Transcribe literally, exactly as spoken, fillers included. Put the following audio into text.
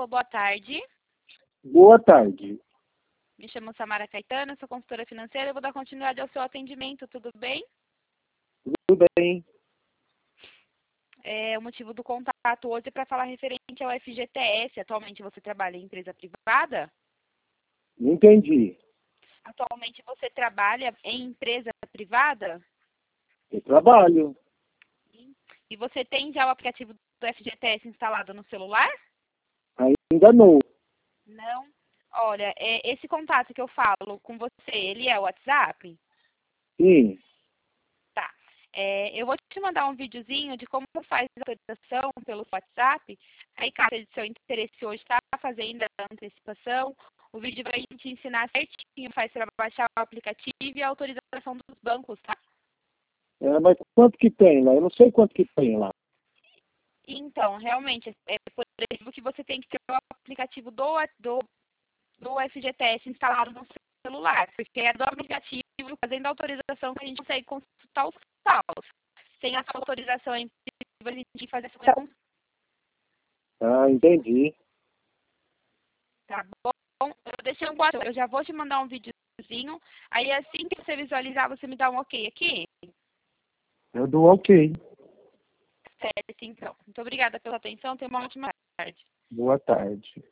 Alô, boa tarde. Boa tarde. Me chamo Samara Caetano, sou consultora financeira e vou dar continuidade ao seu atendimento, tudo bem? Tudo bem? É, o motivo do contato hoje é para falar referente ao F G T S. Atualmente você trabalha em empresa privada? Não entendi. Atualmente você trabalha em empresa privada? Eu trabalho. E você tem já o aplicativo do F G T S instalado no celular? Ainda não. Não. Olha, é, esse contato que eu falo com você, ele é o WhatsApp? Sim. Tá. É, eu vou te mandar um videozinho de como faz a autorização pelo WhatsApp. Aí, caso de seu interesse hoje está fazendo a antecipação, o vídeo vai te ensinar certinho, faz para baixar o aplicativo e a autorização dos bancos, tá? É, mas quanto que tem lá? Eu não sei quanto que tem lá. Então, realmente, é por isso que você tem que ter o aplicativo do, do, do F G T S instalado no celular, porque é do aplicativo fazendo a autorização que a gente consegue consultar os saldos. Sem essa autorização, é impossível a gente fazer essa consulta. Ah, entendi. Tá bom? Eu deixei um WhatsApp, eu já vou te mandar um videozinho, aí assim que você visualizar, você me dá um ok aqui? Eu dou ok. Certo, então. Muito obrigada pela atenção, tenha uma ótima tarde. Boa tarde.